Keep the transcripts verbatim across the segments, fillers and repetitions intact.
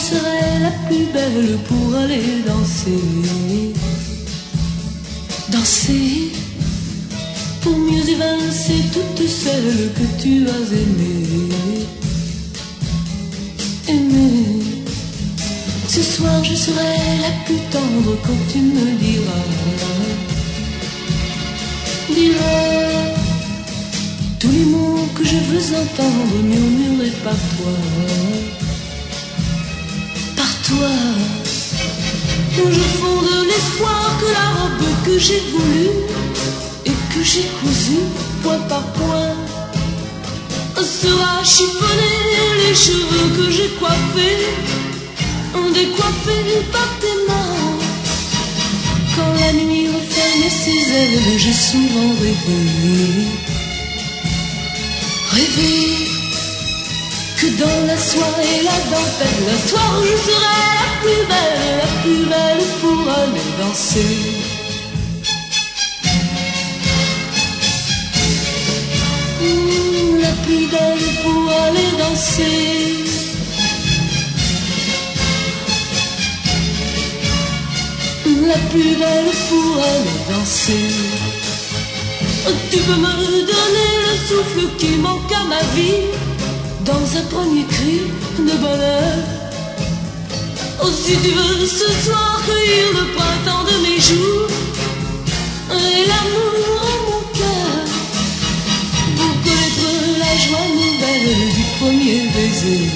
serai la plus belle pour aller danser. Danser pour mieux évincer toutes celles que tu as aimées. Aimer. Ce soir je serai la plus tendre quand tu me diras, diras tous les mots que je veux entendre murmurés par toi, par toi. Je fonde l'espoir que la robe que j'ai voulue et que j'ai cousue point par point sera chiffonnée, les cheveux que j'ai coiffés décoiffés par tes mains. Quand la nuit referme ses ailes, j'ai souvent rêvé, rêvé que dans la soie et la dentelle, un soir je serai la plus belle, la plus belle pour aller danser. Mmh, la plus belle pour aller danser. La plus belle pour aller danser. Tu peux me donner le souffle qui manque à ma vie dans un premier cri de bonheur. Oh, si tu veux ce soir cueillir le printemps de mes jours et l'amour en mon cœur, pour connaître la joie nouvelle du premier baiser.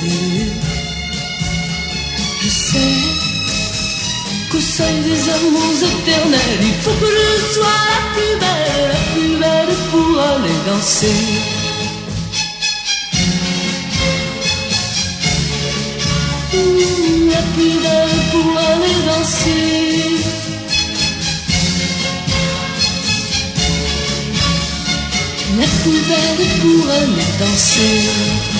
Je sais qu'au seuil des amours éternels, il faut que je sois la plus belle, la plus belle pour aller danser. Mmh, la plus belle pour aller danser. La plus belle pour aller danser.